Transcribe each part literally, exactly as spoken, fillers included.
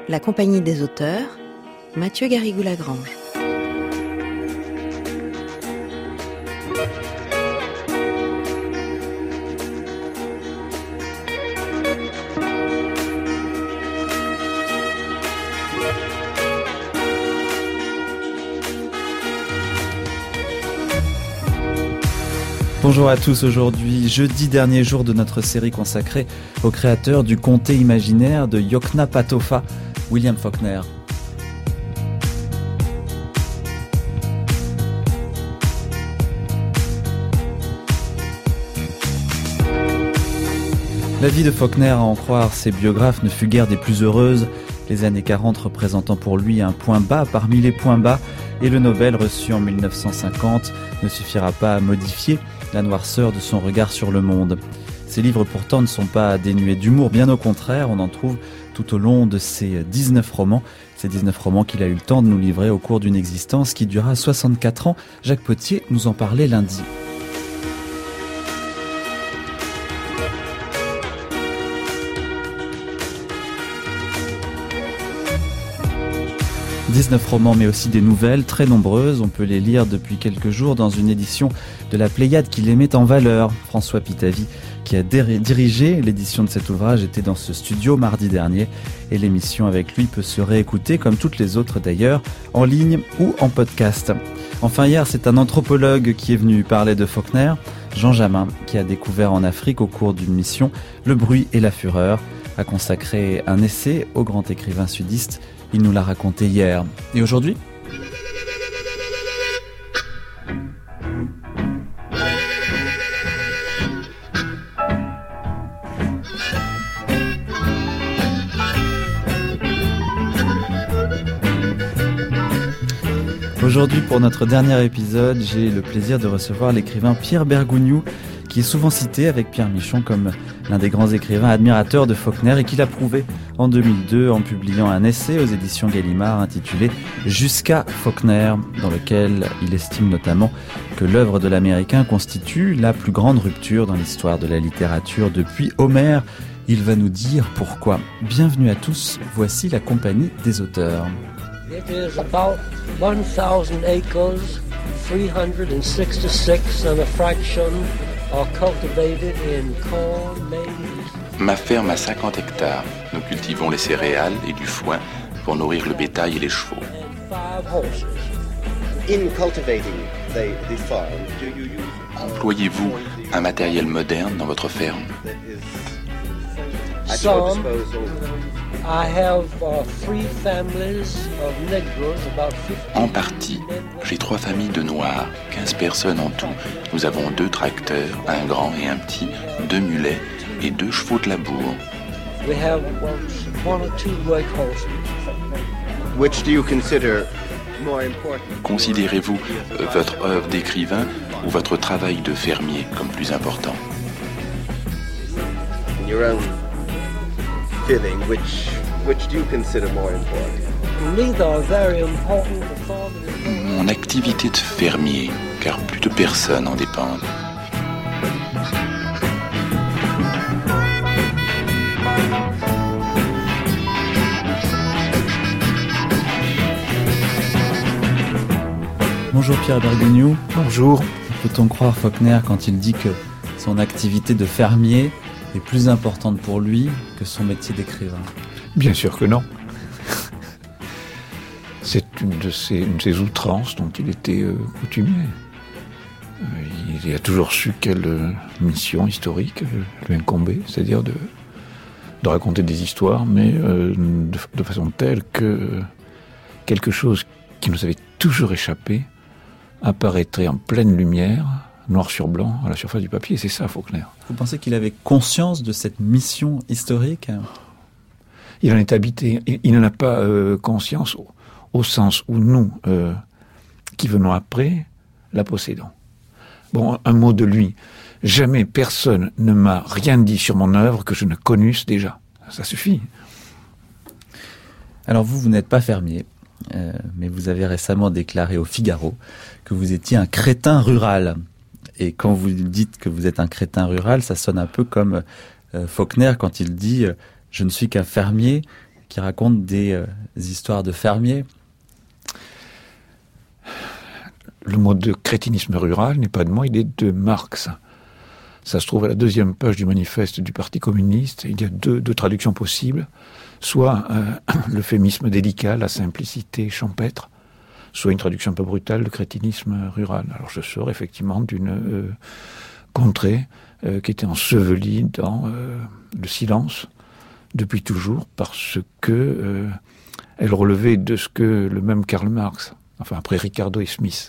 La Compagnie des auteurs, Mathieu Garrigou-Lagrange. Bonjour à tous, aujourd'hui, jeudi dernier jour de notre série consacrée au créateur du comté imaginaire de Yoknapatawpha, William Faulkner. La vie de Faulkner, à en croire ses biographes, ne fut guère des plus heureuses, les années quarante représentant pour lui un point bas parmi les points bas, et le Nobel reçu en mille neuf cent cinquante ne suffira pas à modifier la noirceur de son regard sur le monde. Ses livres pourtant ne sont pas dénués d'humour, bien au contraire, on en trouve tout au long de ses dix-neuf romans, ces dix-neuf romans qu'il a eu le temps de nous livrer au cours d'une existence qui dura soixante-quatre ans. Jacques Potier nous en parlait lundi. dix-neuf romans, mais aussi des nouvelles, très nombreuses. On peut les lire depuis quelques jours dans une édition de la Pléiade qui les met en valeur. François Pitavi, qui a dirigé l'édition de cet ouvrage, était dans ce studio mardi dernier. Et l'émission avec lui peut se réécouter, comme toutes les autres d'ailleurs, en ligne ou en podcast. Enfin, hier, c'est un anthropologue qui est venu parler de Faulkner, Jean Jamin, qui a découvert en Afrique, au cours d'une mission, le bruit et la fureur, a consacré un essai au grand écrivain sudiste. Il nous l'a raconté hier. Et aujourd'hui ? Aujourd'hui, pour notre dernier épisode, j'ai le plaisir de recevoir l'écrivain Pierre Bergougnoux, qui est souvent cité avec Pierre Michon comme l'un des grands écrivains admirateurs de Faulkner et qui l'a prouvé en deux mille deux en publiant un essai aux éditions Gallimard intitulé « Jusqu'à Faulkner », dans lequel il estime notamment que l'œuvre de l'Américain constitue la plus grande rupture dans l'histoire de la littérature depuis Homère. Il va nous dire pourquoi. Bienvenue à tous, voici la Compagnie des auteurs. It is about one thousand acres, three hundred sixty-six and a fraction are cultivated in corn, maize. Ma ferme a cinquante hectares. Nous cultivons les céréales et du foin pour nourrir le bétail et les chevaux. And five horses. In cultivating the, the farm, do you use... Employez-vous un matériel moderne dans votre ferme? that is at your Some, disposal? I have uh, three families of Negroes, about fifteen. En partie, j'ai trois familles de Noirs, quinze personnes en tout. Nous avons deux tracteurs, un grand et un petit, deux mulets et deux chevaux de labour. We have one, one or two white horses. Which do you consider more important? Considérez-vous euh, votre œuvre d'écrivain ou votre travail de fermier comme plus important? In your own feeling, which which do you consider more important? Neither are very important. The farming is going Mon activité de fermier, car plus de personnes en dépendent. Bonjour Pierre Bergougnoux. Bonjour. Peut-on croire Faulkner quand il dit que son activité de fermier est plus importante pour lui que son métier d'écrivain? Bien sûr que non. C'est une de ces, une de ces outrances dont il était euh, coutumier. Euh, il a toujours su quelle euh, mission historique euh, lui incombait, c'est-à-dire de, de raconter des histoires, mais euh, de, de façon telle que euh, quelque chose qui nous avait toujours échappé apparaîtrait en pleine lumière, noir sur blanc, à la surface du papier. Et c'est ça, Faulkner. Vous pensez qu'il avait conscience de cette mission historique ? Il en est habité. Il, il n'en a pas euh, conscience au, au sens où nous, euh, qui venons après, la possédons. Bon, un mot de lui. Jamais personne ne m'a rien dit sur mon œuvre que je ne connusse déjà. Ça suffit. Alors vous, vous n'êtes pas fermier, euh, mais vous avez récemment déclaré au Figaro que vous étiez un crétin rural. Et quand vous dites que vous êtes un crétin rural, ça sonne un peu comme euh, Faulkner quand il dit euh, « je ne suis qu'un fermier qui raconte des, euh, des histoires de fermiers. Le mot de crétinisme rural n'est pas de moi, il est de Marx. Ça se trouve à la deuxième page du manifeste du Parti communiste. Il y a deux, deux traductions possibles. Soit euh, l'euphémisme délicat, la simplicité champêtre, soit une traduction un peu brutale, le crétinisme rural. Alors je sors effectivement d'une euh, contrée euh, qui était ensevelie dans euh, le silence depuis toujours, parce que euh, elle relevait de ce que le même Karl Marx, enfin après Ricardo et Smith,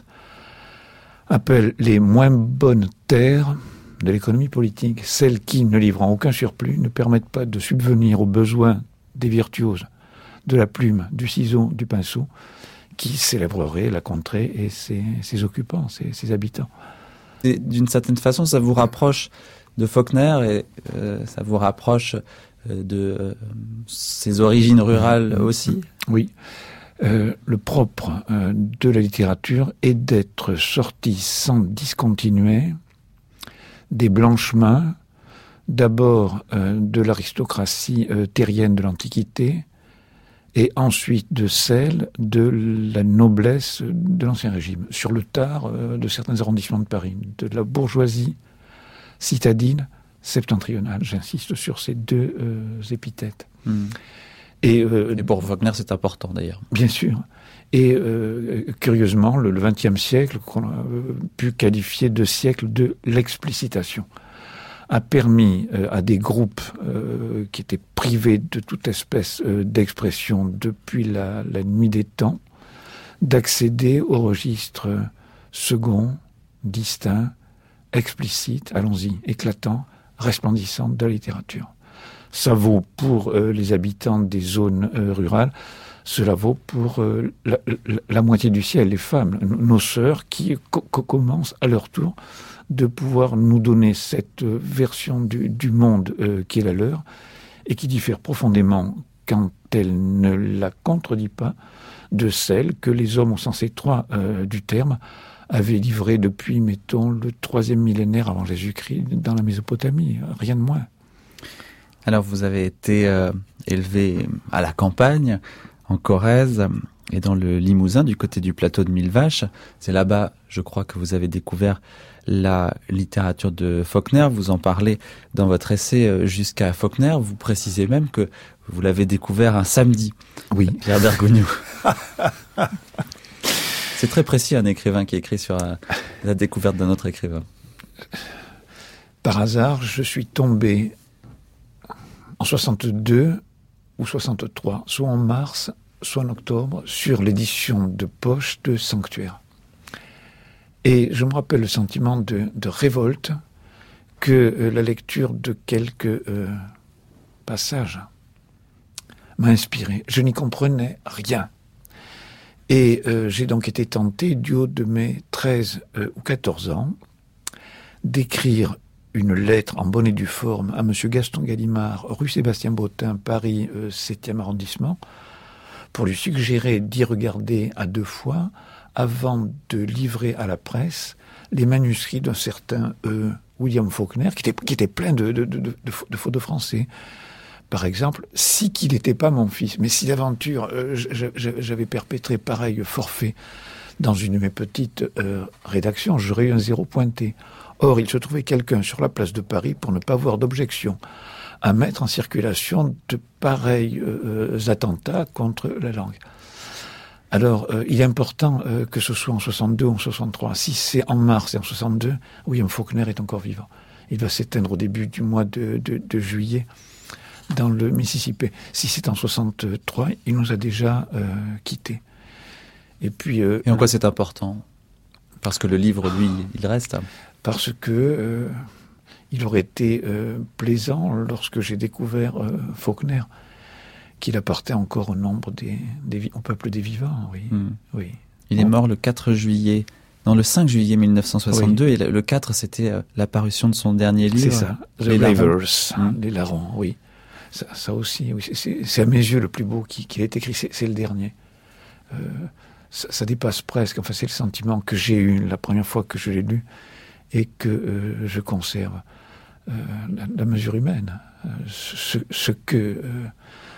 appelle les moins bonnes terres de l'économie politique, celles qui, ne livrant aucun surplus, ne permettent pas de subvenir aux besoins des virtuoses, de la plume, du ciseau, du pinceau, qui célébreraient la contrée et ses, ses occupants, ses, ses habitants. Et d'une certaine façon, ça vous rapproche de Faulkner et euh, ça vous rapproche euh, de euh, ses origines rurales aussi. Oui. Euh, le propre euh, de la littérature est d'être sorti sans discontinuer des blanches-mains, d'abord euh, de l'aristocratie euh, terrienne de l'Antiquité, et ensuite de celle de la noblesse de l'Ancien Régime, sur le tard euh, de certains arrondissements de Paris, de la bourgeoisie citadine septentrionale. J'insiste sur ces deux euh, épithètes. Mmh. Et, euh, et pour Faulkner, c'est important d'ailleurs. Bien sûr. Et euh, curieusement, le vingtième siècle, qu'on a pu qualifier de siècle de l'explicitation, a permis euh, à des groupes euh, qui étaient privés de toute espèce euh, d'expression depuis la, la nuit des temps, d'accéder au registre second, distinct, explicite, allons-y, éclatant, resplendissant de la littérature. Ça vaut pour euh, les habitants des zones euh, rurales, cela vaut pour euh, la, la, la moitié du ciel, les femmes, nos sœurs qui co- co- commencent à leur tour de pouvoir nous donner cette euh, version du, du monde euh, qui est la leur et qui diffère profondément, quand elle ne la contredit pas, de celle que les hommes au sens étroit euh, du terme avaient livrée depuis, mettons, le troisième millénaire avant Jésus-Christ dans la Mésopotamie, rien de moins. Alors vous avez été euh, élevé à la campagne, en Corrèze et dans le Limousin, du côté du plateau de Millevaches. C'est là-bas, je crois, que vous avez découvert la littérature de Faulkner. Vous en parlez dans votre essai Jusqu'à Faulkner. Vous précisez même que vous l'avez découvert un samedi. Oui. Pierre Bergogneau. C'est très précis, un écrivain qui écrit sur la découverte d'un autre écrivain. Par hasard, je suis tombé en soixante-deux ou soixante-trois, soit en mars, soit en octobre, sur l'édition de poche de Sanctuaire. Et je me rappelle le sentiment de, de révolte que euh, la lecture de quelques euh, passages m'a inspiré. Je n'y comprenais rien. Et euh, j'ai donc été tenté, du haut de mes treize euh, ou quatorze ans, d'écrire une lettre en bonne et due forme à monsieur Gaston Gallimard, rue Sébastien-Bottin, Paris, euh, septième arrondissement, pour lui suggérer d'y regarder à deux fois avant de livrer à la presse les manuscrits d'un certain euh, William Faulkner, qui était, qui était plein de, de, de, de, de fautes de français. Par exemple, si qu'il n'était pas mon fils, mais si d'aventure euh, j'avais perpétré pareil forfait dans une de mes petites euh, rédactions, j'aurais eu un zéro pointé. Or, il se trouvait quelqu'un sur la place de Paris pour ne pas avoir d'objection à mettre en circulation de pareils euh, attentats contre la langue. Alors, euh, il est important euh, que ce soit en soixante-deux ou en soixante-trois. Si c'est en mars et en soixante-deux, William Faulkner est encore vivant. Il va s'éteindre au début du mois de, de, de juillet dans le Mississippi. Si c'est en soixante-trois, il nous a déjà euh, quittés. Et puis... Euh, et en quoi c'est important ? Parce que le livre, lui, il reste. Parce que euh, il aurait été euh, plaisant, lorsque j'ai découvert euh, Faulkner, qu'il appartenait encore au nombre des, des au peuple des vivants. Oui, mmh. oui. Il est mort le quatre juillet, non, le cinq juillet mille neuf cent soixante-deux, oui. Et le quatre, c'était euh, l'apparition de son dernier livre. C'est ça, The Les Ravers, mmh. Les Larrons, oui. Ça, ça aussi, oui. C'est, c'est à mes yeux le plus beau qui, qui a été écrit, c'est, c'est le dernier. Euh, ça, ça dépasse presque, enfin c'est le sentiment que j'ai eu la première fois que je l'ai lu, et que euh, je conserve euh, la, la mesure humaine, euh, ce, ce que euh,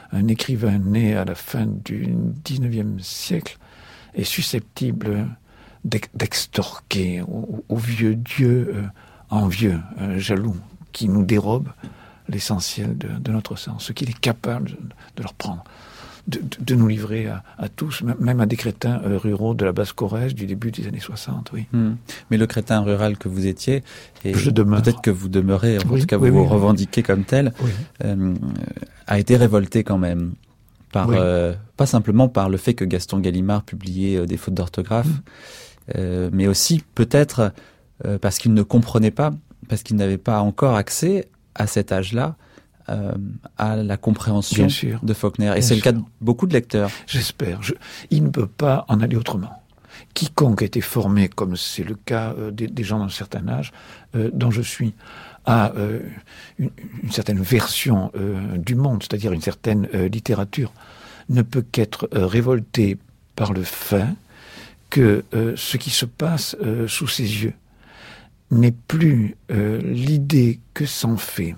un écrivain né à la fin du dix-neuvième siècle est susceptible d'extorquer au, au vieux Dieu euh, envieux, euh, jaloux, qui nous dérobe l'essentiel de, de notre sens, ce qu'il est capable de, de leur prendre, de, de, de nous livrer à, à tous, même à des crétins euh, ruraux de la Basse-Corrèze du début des années soixante, oui. Mmh. Mais le crétin rural que vous étiez, et Je demeure. peut-être que vous demeurez, en Oui, tout cas oui, vous oui, vous revendiquez oui. comme tel, oui. euh, a été révolté quand même. Par, oui. euh, pas simplement par le fait que Gaston Gallimard publiait euh, des fautes d'orthographe, mmh. euh, mais aussi peut-être euh, parce qu'il ne comprenait pas, parce qu'il n'avait pas encore accès à cet âge-là euh, à la compréhension de Faulkner. Et Bien c'est sûr. le cas de beaucoup de lecteurs. J'espère. Je... Il ne peut pas en aller autrement. Quiconque a été formé, comme c'est le cas euh, des, des gens d'un certain âge, euh, dont je suis, à euh, une, une certaine version euh, du monde, c'est-à-dire une certaine euh, littérature, ne peut qu'être euh, révolté par le fait que euh, ce qui se passe euh, sous ses yeux n'est plus euh, l'idée que s'en fait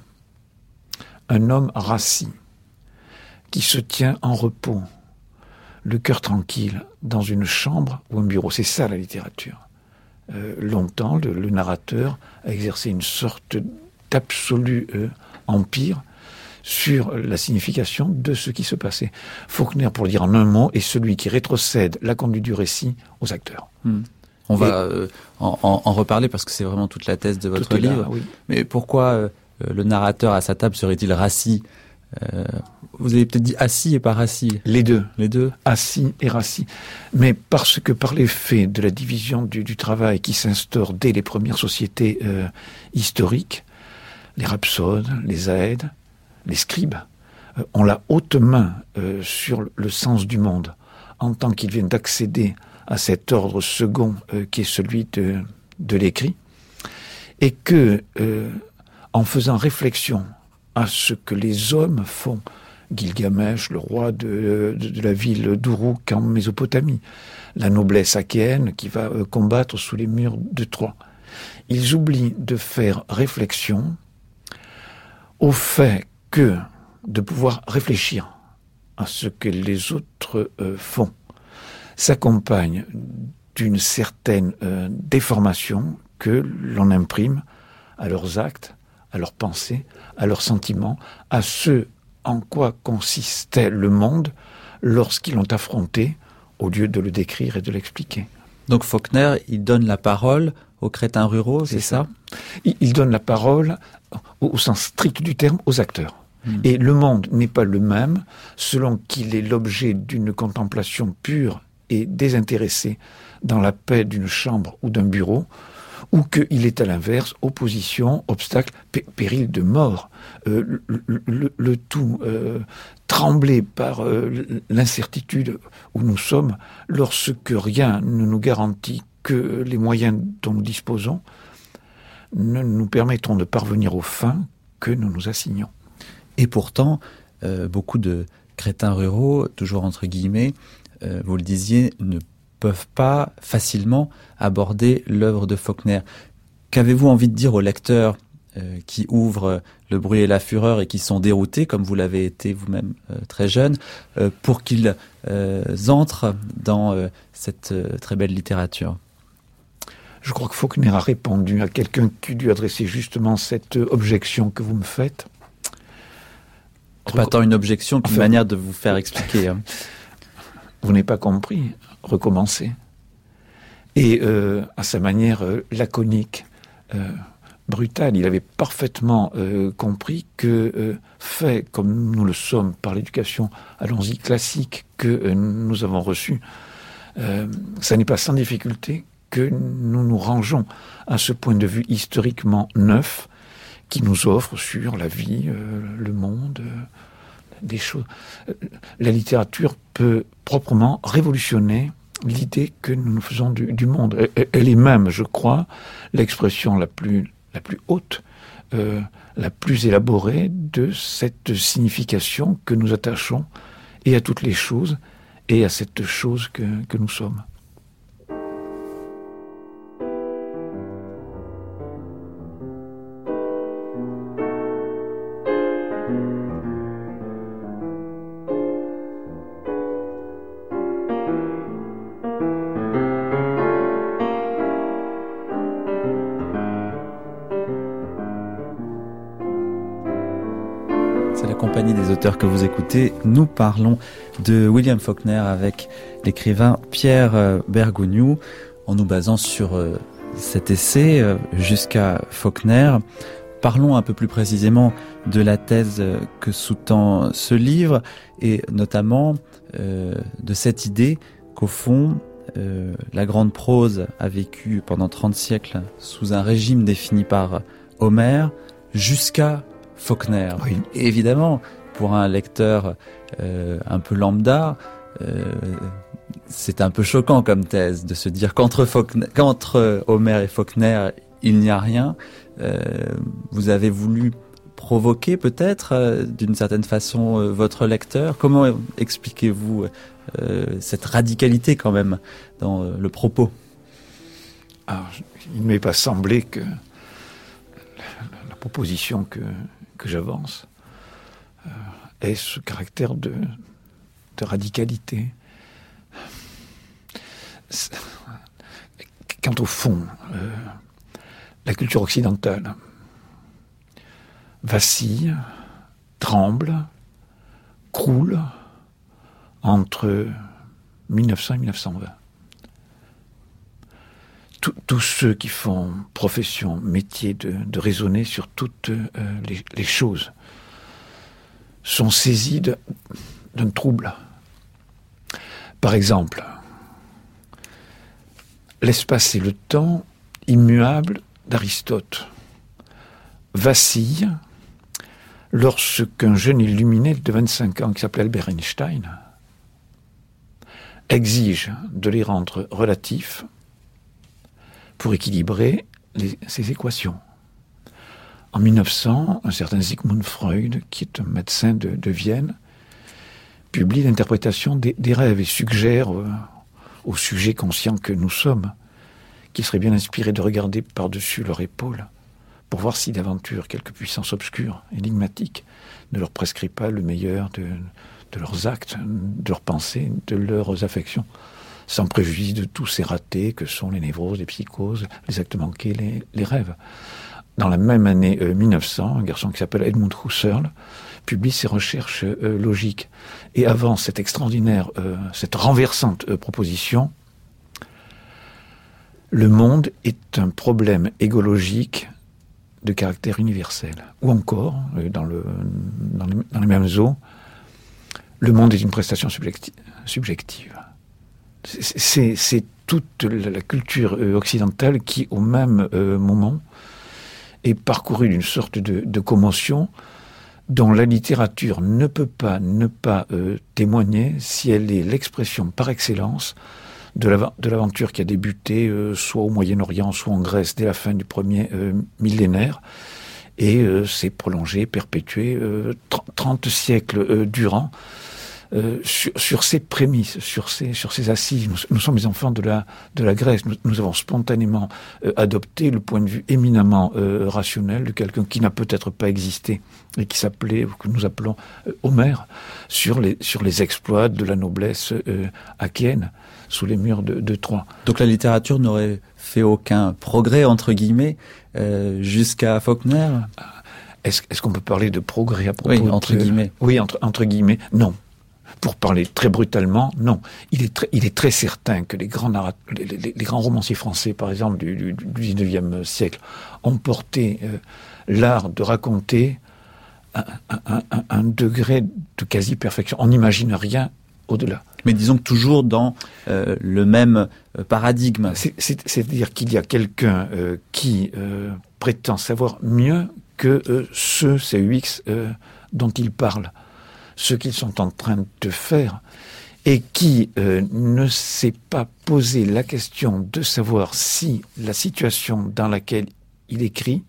un homme rassis, qui se tient en repos, le cœur tranquille, dans une chambre ou un bureau. C'est ça la littérature. Euh, longtemps, le, le narrateur a exercé une sorte d'absolu euh, empire sur la signification de ce qui se passait. Faulkner, pour le dire en un mot, est celui qui rétrocède la conduite du récit aux acteurs. Mmh. On Et va euh, en, en, en reparler parce que c'est vraiment toute la thèse de votre livre. Là, oui. Mais pourquoi euh, le narrateur à sa table serait-il rassis ? euh, Vous avez peut-être dit assis et pas rassis. Les deux. Les deux. Assis et rassis. Mais parce que par l'effet de la division du, du travail qui s'instaure dès les premières sociétés euh, historiques, les rhapsodes, les aèdes, les scribes, euh, ont la haute main euh, sur le sens du monde, en tant qu'ils viennent d'accéder à cet ordre second euh, qui est celui de, de l'écrit, et que, euh, en faisant réflexion à ce que les hommes font, Gilgamesh, le roi de, de, de la ville d'Uruk en Mésopotamie, la noblesse achéenne qui va euh, combattre sous les murs de Troie, ils oublient de faire réflexion au fait que de pouvoir réfléchir à ce que les autres euh, font s'accompagne d'une certaine euh, déformation que l'on imprime à leurs actes, à leurs pensées, à leurs sentiments, à ce en quoi consistait le monde lorsqu'ils l'ont affronté, au lieu de le décrire et de l'expliquer. Donc Faulkner, il donne la parole aux crétins ruraux, c'est, c'est ça, ça il, il donne la parole, au, au sens strict du terme, aux acteurs. Mmh. Et le monde n'est pas le même selon qu'il est l'objet d'une contemplation pure et désintéressé dans la paix d'une chambre ou d'un bureau, ou qu'il est à l'inverse, opposition, obstacle, p- péril de mort, euh, le, le, le tout euh, tremblé par euh, l'incertitude où nous sommes, lorsque rien ne nous garantit que les moyens dont nous disposons ne nous permettront de parvenir aux fins que nous nous assignons. Et pourtant, euh, beaucoup de crétins ruraux, toujours entre guillemets, Euh, vous le disiez, ne peuvent pas facilement aborder l'œuvre de Faulkner. Qu'avez-vous envie de dire aux lecteurs euh, qui ouvrent Le bruit et la fureur et qui sont déroutés, comme vous l'avez été vous-même euh, très jeune, euh, pour qu'ils euh, entrent dans euh, cette euh, très belle littérature? Je crois que Faulkner a répondu à quelqu'un qui lui adressait justement cette objection que vous me faites. C'est pas tant une objection qu'une enfin, manière de vous faire expliquer. Hein. Vous n'avez pas compris, recommencez. Et euh, à sa manière euh, laconique, euh, brutale, il avait parfaitement euh, compris que, euh, fait comme nous le sommes par l'éducation, allons-y, classique, que euh, nous avons reçue, euh, ça n'est pas sans difficulté que nous nous rangeons à ce point de vue historiquement neuf qui nous offre sur la vie, euh, le monde, euh, des choses. La littérature peut proprement révolutionner l'idée que nous nous faisons du, du monde. Elle est même, je crois, l'expression la plus, la plus haute, euh, la plus élaborée de cette signification que nous attachons et à toutes les choses et à cette chose que, que nous sommes. C'est la compagnie des auteurs que vous écoutez. Nous parlons de William Faulkner avec l'écrivain Pierre Bergogneau, en nous basant sur cet essai jusqu'à Faulkner. Parlons un peu plus précisément de la thèse que sous-tend ce livre, et notamment euh, de cette idée qu'au fond, euh, la grande prose a vécu pendant trente siècles sous un régime défini par Homère jusqu'à Faulkner. Oui. Et évidemment, pour un lecteur euh, un peu lambda, euh, c'est un peu choquant comme thèse de se dire qu'entre, Faulkner, qu'entre Homère et Faulkner, il n'y a rien. Euh, vous avez voulu provoquer peut-être euh, d'une certaine façon euh, votre lecteur. Comment expliquez-vous euh, cette radicalité quand même dans euh, le propos? Alors, il ne m'est pas semblé que la, la proposition que, que j'avance euh, ait ce caractère de, de radicalité. C'est, quant au fond, euh, la culture occidentale vacille, tremble, croule entre mille neuf cents et mille neuf cent vingt. Tous, tous ceux qui font profession, métier de, de raisonner sur toutes euh, les, les choses sont saisis de, d'un trouble. Par exemple, l'espace et le temps immuables d'Aristote vacille lorsqu'un jeune illuminé de vingt-cinq ans qui s'appelait Albert Einstein exige de les rendre relatifs pour équilibrer les, ses équations. En mille neuf cents, un certain Sigmund Freud, qui est un médecin de, de Vienne, publie l'interprétation des, des rêves et suggère euh, aux sujets conscients que nous sommes qu'il serait bien inspiré de regarder par-dessus leur épaule pour voir si d'aventure quelque puissance obscure, énigmatique, ne leur prescrit pas le meilleur de, de leurs actes, de leurs pensées, de leurs affections, sans préjudice de tous ces ratés que sont les névroses, les psychoses, les actes manqués, les, les rêves. Dans la même année euh, mille neuf cents, un garçon qui s'appelle Edmund Husserl publie ses recherches euh, logiques et avance cette extraordinaire, euh, cette renversante euh, proposition: le monde est un problème égologique de caractère universel. Ou encore, dans, le, dans, les, dans les mêmes eaux, le monde est une prestation subjecti- subjective. C'est, c'est, c'est toute la culture occidentale qui, au même euh, moment, est parcourue d'une sorte de, de commotion dont la littérature ne peut pas ne pas euh, témoigner si elle est l'expression par excellence de, la, de l'aventure qui a débuté euh, soit au Moyen-Orient, soit en Grèce dès la fin du premier euh, millénaire, et euh, s'est prolongé, perpétué euh, trente siècles euh, durant, euh, sur, sur ces prémices, sur ces, sur ces assises. Nous, nous sommes les enfants de la, de la Grèce. Nous, nous avons spontanément euh, adopté le point de vue éminemment euh, rationnel de quelqu'un qui n'a peut-être pas existé et qui s'appelait, ou que nous appelons euh, Homère, sur les, sur les exploits de la noblesse euh, achéenne sous les murs de, de Troie. Donc la littérature n'aurait fait aucun progrès, entre guillemets, euh, jusqu'à Faulkner? Est-ce, est-ce qu'on peut parler de progrès à propos Oui, entre de... guillemets. Oui, entre, entre guillemets, non. Pour parler très brutalement, non. Il est très, il est très certain que les grands, narrat... les, les, les grands romanciers français, par exemple, du, du, du dix-neuvième siècle, ont porté euh, l'art de raconter un, un, un, un degré de quasi-perfection. On n'imagine rien au-delà. Mais disons que toujours dans euh, le même euh, paradigme. C'est, c'est, c'est-à-dire qu'il y a quelqu'un euh, qui euh, prétend savoir mieux que euh, ceux, ces U X euh, dont il parle, ce qu'ils sont en train de faire, et qui euh, ne s'est pas posé la question de savoir si la situation dans laquelle il écrit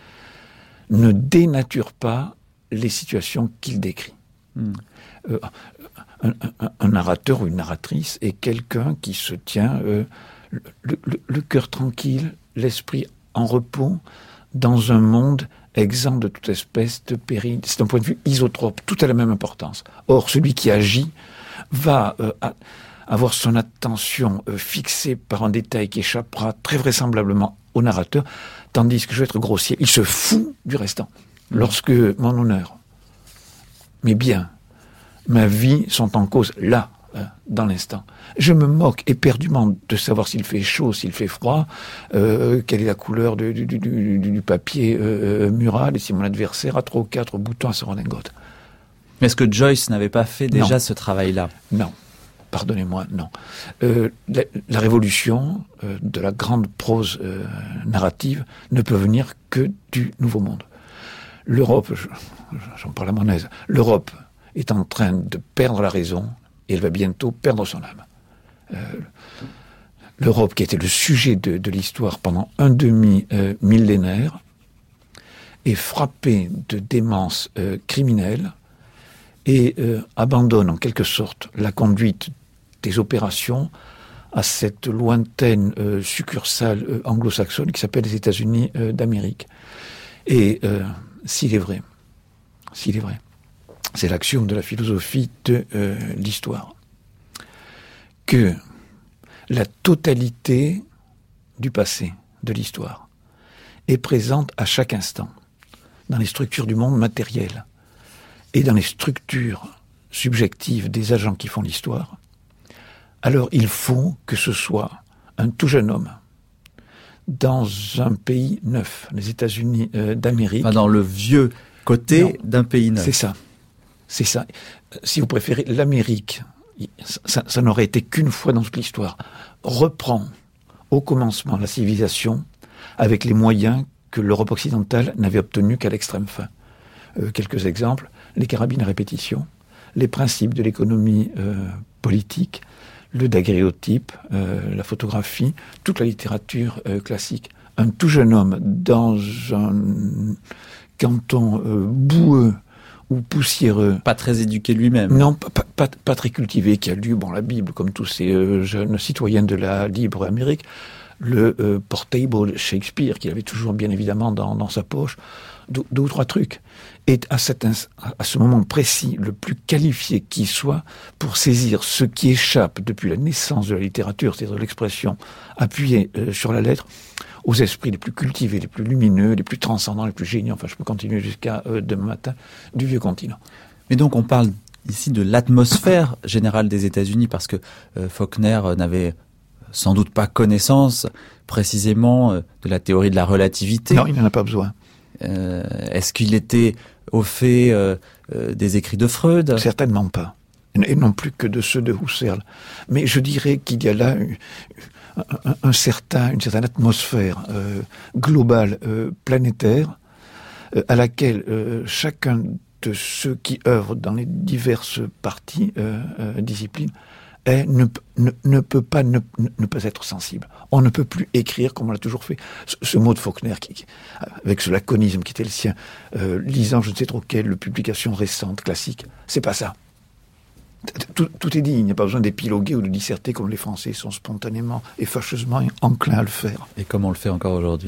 ne dénature pas les situations qu'il décrit. Mmh. Euh, un, un, un narrateur ou une narratrice est quelqu'un qui se tient euh, le, le, le cœur tranquille, l'esprit en repos, dans un monde exempt de toute espèce de péril. C'est un point de vue isotrope, tout a la même importance. Or, celui qui agit va euh, a, avoir son attention euh, fixée par un détail qui échappera très vraisemblablement au narrateur, tandis que, je vais être grossier, il se fout du restant. Mmh. Lorsque mon honneur mes biens, ma vie sont en cause là, dans l'instant. Je me moque éperdument de savoir s'il fait chaud, s'il fait froid, euh, quelle est la couleur du, du, du, du, du papier euh, mural, et si mon adversaire a trois ou quatre boutons à sa redingote. Mais est-ce que Joyce n'avait pas fait déjà non. ce travail-là ? Non. Pardonnez-moi, non. Euh, la, la révolution euh, de la grande prose euh, narrative ne peut venir que du Nouveau Monde. L'Europe, je, j'en parle à mon aise, l'Europe est en train de perdre la raison, et elle va bientôt perdre son âme. Euh, L'Europe, qui était le sujet de, de l'histoire pendant un demi-millénaire, euh, est frappée de démence euh, criminelle et euh, abandonne en quelque sorte la conduite des opérations à cette lointaine euh, succursale euh, anglo-saxonne qui s'appelle les États-Unis euh, d'Amérique. Et euh, s'il est vrai, s'il est vrai, c'est l'axiome de la philosophie de euh, l'histoire, que la totalité du passé, de l'histoire, est présente à chaque instant, dans les structures du monde matériel et dans les structures subjectives des agents qui font l'histoire, alors il faut que ce soit un tout jeune homme, dans un pays neuf, les États-Unis euh, d'Amérique. Enfin, dans le vieux côté non, d'un pays neuf. C'est ça. C'est ça. Si vous préférez, l'Amérique, ça, ça n'aurait été qu'une fois dans toute l'histoire, reprend au commencement la civilisation avec les moyens que l'Europe occidentale n'avait obtenus qu'à l'extrême fin. Euh, quelques exemples, les carabines à répétition, les principes de l'économie euh, politique, le daguerréotype, euh, la photographie, toute la littérature euh, classique. Un tout jeune homme dans un canton euh, boueux ou poussiéreux. Pas très éduqué lui-même. Non, pas, pas, pas très cultivé, qui a lu bon, la Bible, comme tous ces euh, jeunes citoyens de la libre Amérique, le euh, Portable Shakespeare, qu'il avait toujours bien évidemment dans, dans sa poche, deux, deux ou trois trucs. Et à, cet ins- à ce moment précis, le plus qualifié qui soit pour saisir ce qui échappe depuis la naissance de la littérature, c'est-à-dire l'expression appuyée euh, sur la lettre, aux esprits les plus cultivés, les plus lumineux, les plus transcendants, les plus géniaux, enfin je peux continuer jusqu'à euh, demain matin, du vieux continent. Mais donc on parle ici de l'atmosphère générale des États-Unis, parce que euh, Faulkner n'avait sans doute pas connaissance précisément euh, de la théorie de la relativité. Non, il n'en a pas besoin. Euh, est-ce qu'il était au fait euh, euh, des écrits de Freud ? Certainement pas. Et non plus que de ceux de Husserl. Mais je dirais qu'il y a là un, un, un certain, une certaine atmosphère euh, globale, euh, planétaire, euh, à laquelle euh, chacun de ceux qui œuvrent dans les diverses parties, euh, euh, disciplines, est, ne, ne, ne peut pas ne, ne pas être sensible. On ne peut plus écrire comme on l'a toujours fait. Ce, ce mot de Faulkner, qui, qui, avec ce laconisme qui était le sien, euh, lisant je ne sais trop quelle publication récente, classique, c'est pas ça. Tout, tout est dit, il n'y a pas besoin d'épiloguer ou de disserter comme les Français sont spontanément et fâcheusement enclins à le faire. Et comme on le fait encore aujourd'hui.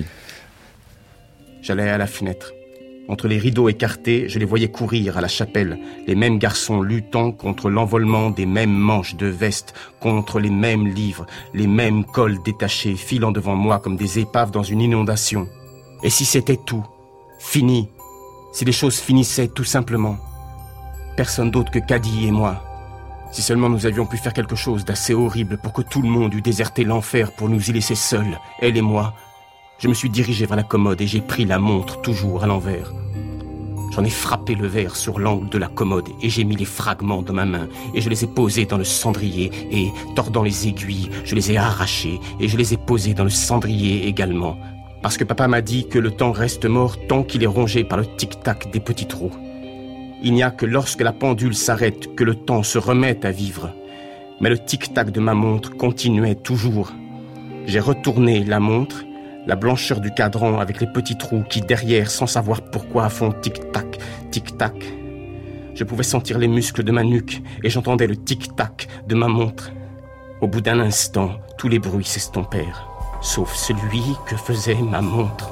J'allais à la fenêtre. Entre les rideaux écartés, je les voyais courir à la chapelle, les mêmes garçons luttant contre l'envolement des mêmes manches de veste, contre les mêmes livres, les mêmes cols détachés, filant devant moi comme des épaves dans une inondation. Et si c'était tout, fini, si les choses finissaient tout simplement, personne d'autre que Caddy et moi. Si seulement nous avions pu faire quelque chose d'assez horrible pour que tout le monde eût déserté l'enfer pour nous y laisser seuls, elle et moi. Je me suis dirigé vers la commode et j'ai pris la montre toujours à l'envers. J'en ai frappé le verre sur l'angle de la commode et j'ai mis les fragments dans ma main et je les ai posés dans le cendrier et, tordant les aiguilles, je les ai arrachés et je les ai posés dans le cendrier également. Parce que papa m'a dit que le temps reste mort tant qu'il est rongé par le tic-tac des petits trous. Il n'y a que lorsque la pendule s'arrête que le temps se remet à vivre. Mais le tic-tac de ma montre continuait toujours. J'ai retourné la montre, la blancheur du cadran avec les petits trous qui, derrière, sans savoir pourquoi, font tic-tac, tic-tac. Je pouvais sentir les muscles de ma nuque et j'entendais le tic-tac de ma montre. Au bout d'un instant, tous les bruits s'estompèrent, sauf celui que faisait ma montre.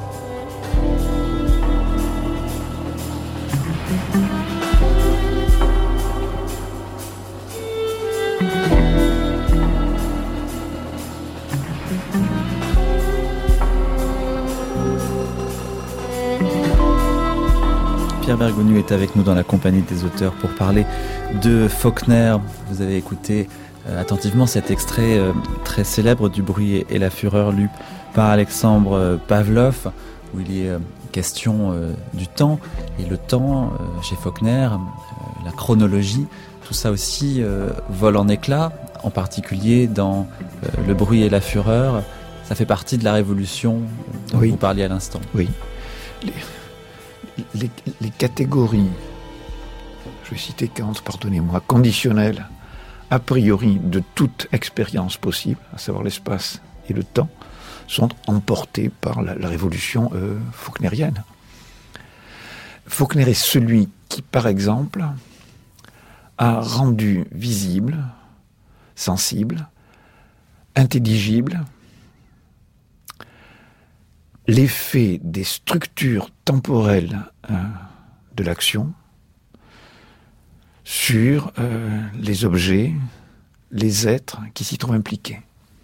Pierre Bergogneau est avec nous dans la compagnie des auteurs pour parler de Faulkner. Vous avez écouté euh, attentivement cet extrait euh, très célèbre du Bruit et la Fureur lu par Alexandre Pavlov, où il est euh, question euh, du temps, et le temps euh, chez Faulkner, euh, la chronologie, tout ça aussi euh, vole en éclats, en particulier dans euh, Le Bruit et la Fureur. Ça fait partie de la révolution dont oui. vous parliez à l'instant. Oui. Les, les, les catégories, je vais citer Kant, pardonnez-moi, conditionnelles, a priori de toute expérience possible, à savoir l'espace et le temps, sont emportés par la, la révolution euh, faulknérienne. Faulkner est celui qui, par exemple, a rendu visible, sensible, intelligible, l'effet des structures temporelles euh, de l'action sur euh, les objets, les êtres qui s'y trouvent impliqués.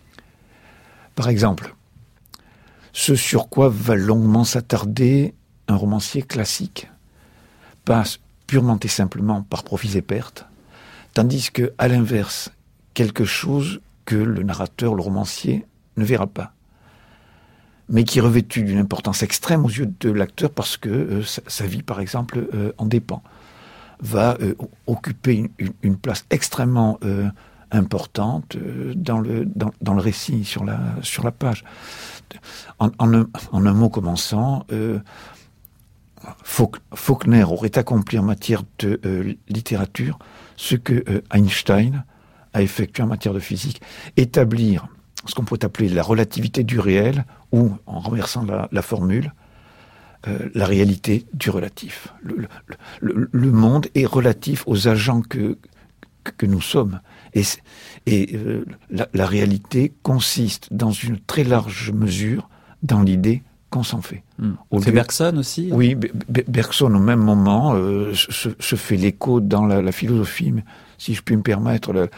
Par exemple, ce sur quoi va longuement s'attarder un romancier classique passe purement et simplement par profits et pertes, tandis que, à l'inverse, quelque chose que le narrateur, le romancier, ne verra pas, mais qui est revêtu d'une importance extrême aux yeux de l'acteur parce que euh, sa, sa vie, par exemple, euh, en dépend, va euh, occuper une, une, une place extrêmement euh, importante euh, dans, le, dans, dans le récit, sur la, sur la page. En, en, un, en un mot commençant, euh, Faulkner aurait accompli en matière de euh, littérature ce que euh, Einstein a effectué en matière de physique, établir ce qu'on pourrait appeler la relativité du réel, ou, en renversant la, la formule, euh, la réalité du relatif. Le, le, le monde est relatif aux agents que, que, que nous sommes. Et, et euh, la, la réalité consiste, dans une très large mesure, dans l'idée qu'on s'en fait. Mmh. C'est lieu... Bergson aussi? Oui, B- B- Bergson, au même moment, euh, se, se fait l'écho dans la, la philosophie, si je puis me permettre, la,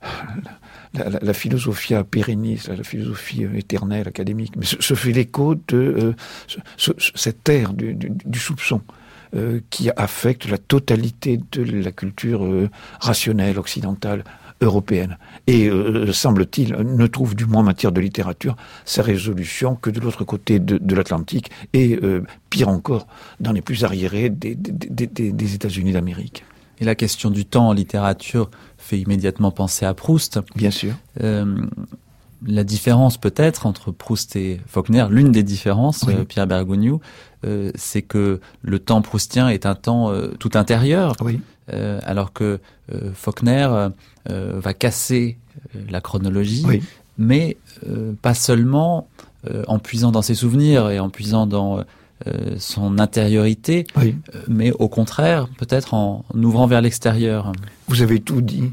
la, la, la philosophia perennis, la, la philosophie euh, éternelle, académique, mais se, se fait l'écho de euh, ce, ce, cette ère du, du, du soupçon euh, qui affecte la totalité de la culture euh, rationnelle, occidentale, européenne. Et, euh, semble-t-il, ne trouve du moins en matière de littérature sa résolution que de l'autre côté de, de l'Atlantique, et euh, pire encore, dans les plus arriérés des, des, des, des États-Unis d'Amérique. Et la question du temps en littérature fait immédiatement penser à Proust. Bien sûr. Euh, la différence peut-être entre Proust et Faulkner, l'une des différences, oui. euh, Pierre Bergogneau, euh, c'est que le temps proustien est un temps euh, tout intérieur, oui. euh, alors que euh, Faulkner euh, va casser euh, la chronologie, oui. mais euh, pas seulement euh, en puisant dans ses souvenirs et en puisant dans euh, son intériorité, oui. euh, mais au contraire, peut-être en, en ouvrant vers l'extérieur. Vous avez tout dit.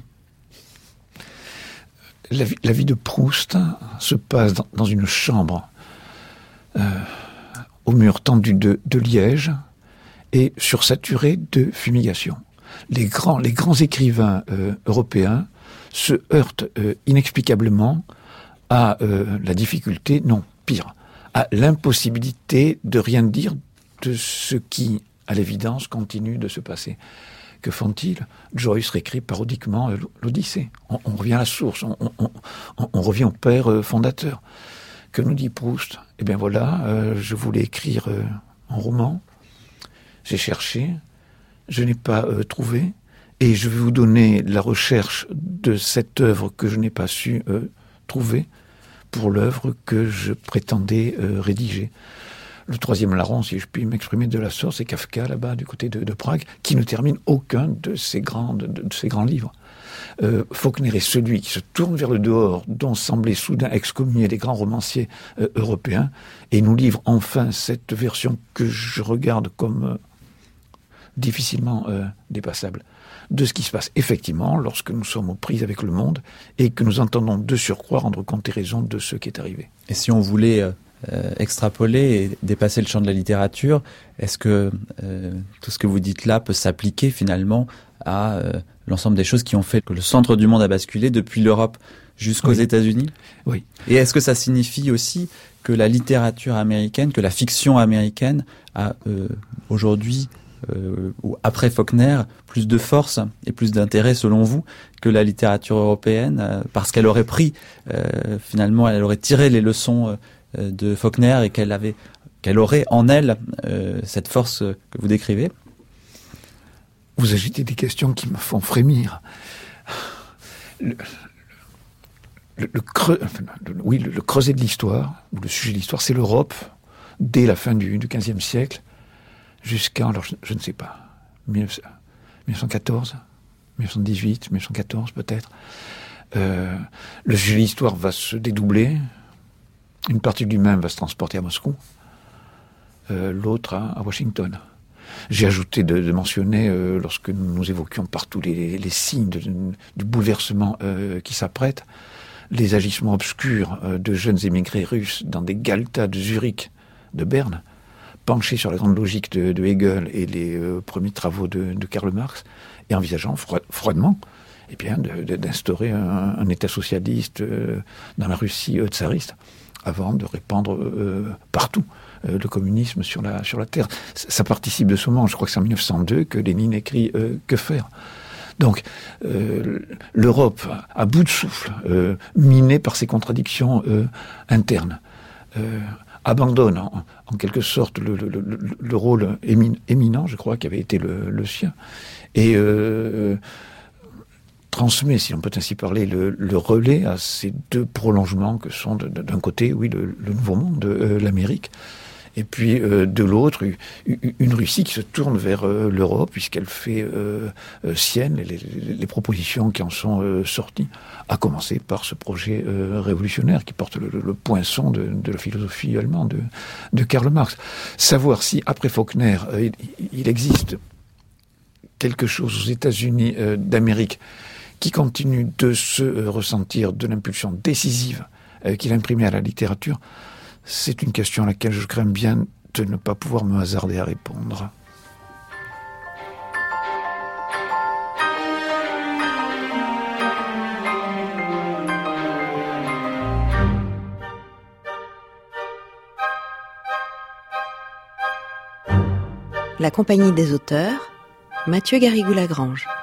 La vie, la vie de Proust se passe dans, dans une chambre euh, au mur tendu de, de liège et sursaturé de fumigation. Les grands, les grands écrivains euh, européens se heurtent euh, inexplicablement à euh, la difficulté, non, pire, à l'impossibilité de rien dire de ce qui, à l'évidence, continue de se passer. Que font-ils? Joyce réécrit parodiquement euh, l'Odyssée. On, on revient à la source, on, on, on, on revient au père euh, fondateur. Que nous dit Proust? Eh bien voilà, euh, je voulais écrire euh, un roman, j'ai cherché, je n'ai pas euh, trouvé, et je vais vous donner la recherche de cette œuvre que je n'ai pas su euh, trouver pour l'œuvre que je prétendais euh, rédiger. Le troisième larron, si je puis m'exprimer de la sorte, c'est Kafka, là-bas, du côté de, de Prague, qui ne termine aucun de ses grands, de, de ses grands livres. Euh, Faulkner est celui qui se tourne vers le dehors, dont semblaient soudain excommunier les grands romanciers euh, européens, et nous livre enfin cette version que je regarde comme euh, difficilement euh, dépassable de ce qui se passe effectivement lorsque nous sommes aux prises avec le monde et que nous entendons de surcroît rendre compte et raison de ce qui est arrivé. Et si on voulait... Euh... Euh, extrapoler et dépasser le champ de la littérature, est-ce que euh, tout ce que vous dites là peut s'appliquer finalement à euh, l'ensemble des choses qui ont fait que le centre du monde a basculé depuis l'Europe jusqu'aux oui. États-Unis? Oui. Et est-ce que ça signifie aussi que la littérature américaine, que la fiction américaine a euh, aujourd'hui euh, ou après Faulkner, plus de force et plus d'intérêt selon vous que la littérature européenne, euh, parce qu'elle aurait pris, euh, finalement, elle aurait tiré les leçons euh, de Faulkner et qu'elle avait, qu'elle aurait en elle euh, cette force que vous décrivez? Vous agitez des questions qui me font frémir. Le, le, le, creux, enfin, le, oui, le, le creuset de l'histoire, ou le sujet de l'histoire, c'est l'Europe, dès la fin du, du quinzième siècle, jusqu'en, alors je, je ne sais pas, mille neuf cent quatorze, mille neuf cent dix-huit, mille neuf cent quatorze peut-être. Euh, le sujet de l'histoire va se dédoubler, une partie de lui-même va se transporter à Moscou, euh, l'autre à, à Washington. J'ai ajouté de, de mentionner, euh, lorsque nous évoquions partout les, les signes de, de, du bouleversement euh, qui s'apprête, les agissements obscurs euh, de jeunes émigrés russes dans des galetas de Zurich, de Berne, penchés sur la grande logique de, de Hegel et les euh, premiers travaux de, de Karl Marx, et envisageant froid, froidement eh bien, de, de, d'instaurer un, un État socialiste euh, dans la Russie euh, tsariste, avant de répandre euh, partout euh, le communisme sur la, sur la terre. Ça, ça participe de ce moment. Je crois que c'est en mille neuf cent deux que Lénine écrit euh, « Que faire ?» Donc, euh, l'Europe, à bout de souffle, euh, minée par ses contradictions euh, internes, euh, abandonne en, en quelque sorte le, le, le, le rôle émin, éminent, je crois, qui avait été le, le sien, et euh, transmet, si l'on peut ainsi parler, le, le relais à ces deux prolongements que sont de, de, d'un côté, oui, le, le Nouveau Monde, euh, l'Amérique, et puis euh, de l'autre, une Russie qui se tourne vers euh, l'Europe, puisqu'elle fait euh, euh, sienne les, les, les propositions qui en sont euh, sorties, à commencer par ce projet euh, révolutionnaire qui porte le, le, le poinçon de, de la philosophie allemande de, de Karl Marx. Savoir si, après Faulkner, euh, il, il existe quelque chose aux États-Unis euh, d'Amérique qui continue de se euh, ressentir de l'impulsion décisive euh, qu'il a imprimée à la littérature, c'est une question à laquelle je crains bien de ne pas pouvoir me hasarder à répondre. La Compagnie des auteurs, Mathieu Garrigou-Lagrange.